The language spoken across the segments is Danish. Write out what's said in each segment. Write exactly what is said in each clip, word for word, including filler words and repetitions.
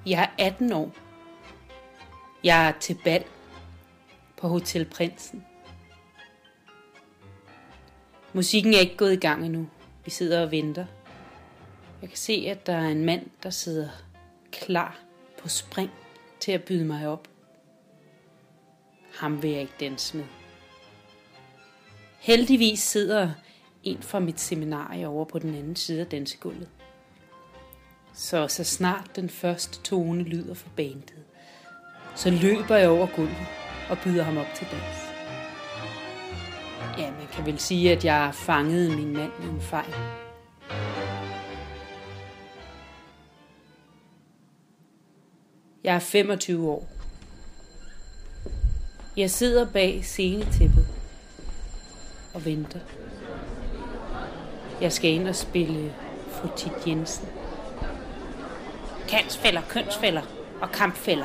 Jeg er atten år. Jeg er til bal på Hotel Prinsen. Musikken er ikke gået i gang endnu. Vi sidder og venter. Jeg kan se, at der er en mand, der sidder klar på spring til at byde mig op. Ham vil jeg ikke danse med. Heldigvis sidder en fra mit seminarie over på den anden side af dansegulvet. Så så snart den første tone lyder fra bandet, så løber jeg over gulvet og byder ham op til dans. Ja, man kan vel sige, at jeg fangede min mand i en fejl. Jeg er femogtyve år. Jeg sidder bag scenetæppet og venter. Jeg skal ind og spille fru Thit Jensen. Kansfælder, kønsfælder og kampfælder.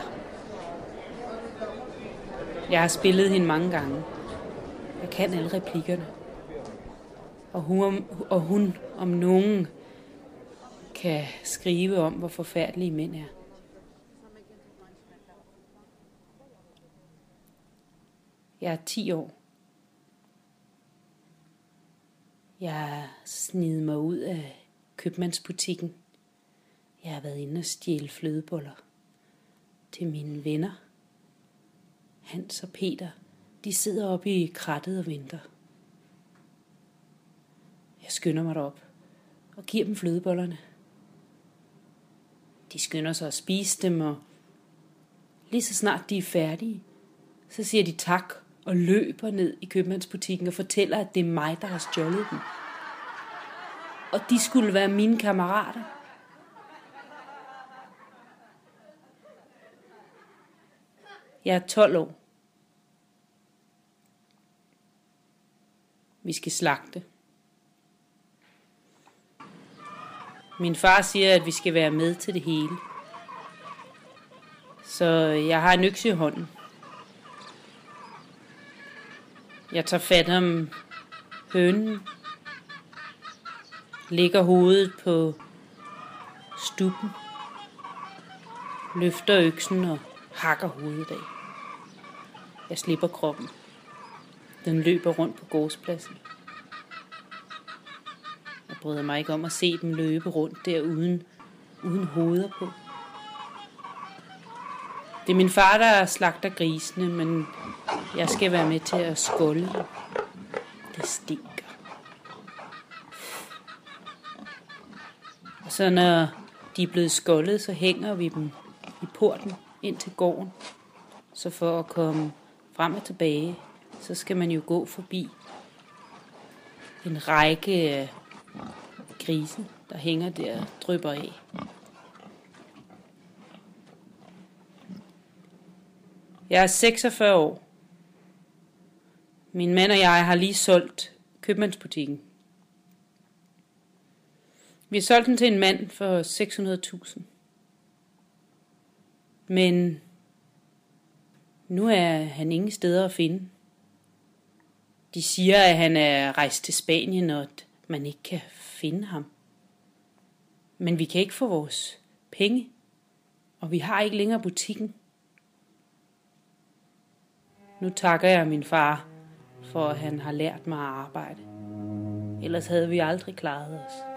Jeg har spillet hende mange gange. Jeg kan alle replikkerne. Og hun, og hun om nogen kan skrive om, hvor forfærdelige mænd er. Jeg er ti år. Jeg har snedet mig ud af købmandsbutikken. Jeg har været inde og stjæle flødeboller til mine venner. Hans og Peter, de sidder oppe i krattet og venter. Jeg skynder mig derop og giver dem flødebollerne. De skynder sig at spise dem, og lige så snart de er færdige, så siger de tak og løber ned i købmandsbutikken og fortæller, at det er mig, der har stjålet dem. Og de skulle være mine kammerater. Jeg er tolv år. Vi skal slagte. Min far siger, at vi skal være med til det hele. Så jeg har en økse i hånden. Jeg tager fat om hønen, lægger hovedet på stuppen, løfter øksen og hakker hovedet af. Jeg slipper kroppen. Den løber rundt på gårdspladsen. Jeg bryder mig ikke om at se dem løbe rundt der uden, uden hoveder på. Det er min far, der slagter grisene, men jeg skal være med til at skåle. Det stinker. Og så når de er blevet skålet, så hænger vi dem i porten ind til gården. Så for at komme frem og tilbage, så skal man jo gå forbi en række grise, der hænger der og drypper af. Jeg er seksogfyrre år. Min mand og jeg har lige solgt købmandsbutikken. Vi har solgt den til en mand for seks hundrede tusind. Men nu er han ingen steder at finde. De siger, at han er rejst til Spanien, og at man ikke kan finde ham. Men vi kan ikke få vores penge, og vi har ikke længere butikken. Nu takker jeg min far for, at han har lært mig at arbejde. Ellers havde vi aldrig klaret os.